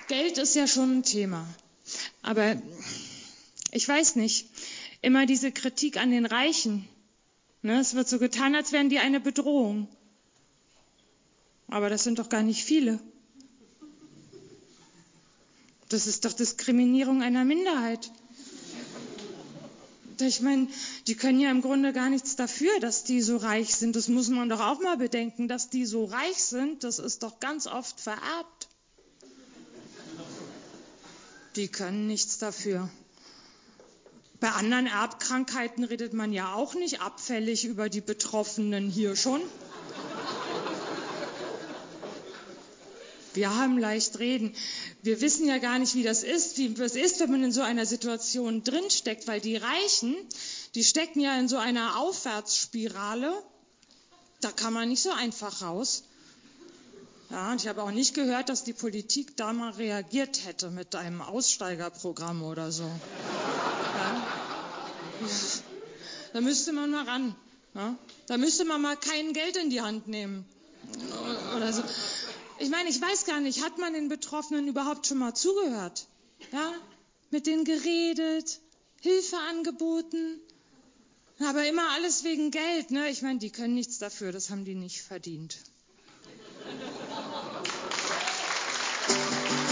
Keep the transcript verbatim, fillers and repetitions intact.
Geld ist ja schon ein Thema. Aber ich weiß nicht, immer diese Kritik an den Reichen. Ne, es wird so getan, als wären die eine Bedrohung. Aber das sind doch gar nicht viele. Das ist doch Diskriminierung einer Minderheit. Ich meine, die können ja im Grunde gar nichts dafür, dass die so reich sind. Das muss man doch auch mal bedenken, dass die so reich sind. Das ist doch ganz oft vererbt. Die können nichts dafür. Bei anderen Erbkrankheiten redet man ja auch nicht abfällig über die Betroffenen, hier schon. Wir haben leicht reden. Wir wissen ja gar nicht, wie das ist, wie es ist, wenn man in so einer Situation drinsteckt, weil die Reichen, die stecken ja in so einer Aufwärtsspirale. Da kann man nicht so einfach raus. Ja, und ich habe auch nicht gehört, dass die Politik da mal reagiert hätte mit einem Aussteigerprogramm oder so. Ja. Ja. Da müsste man mal ran. Ja. Da müsste man mal kein Geld in die Hand nehmen. Oder so. Ich meine, ich weiß gar nicht, hat man den Betroffenen überhaupt schon mal zugehört? Ja? Mit denen geredet, Hilfe angeboten. Aber immer alles wegen Geld, ne? Ich meine, die können nichts dafür, das haben die nicht verdient.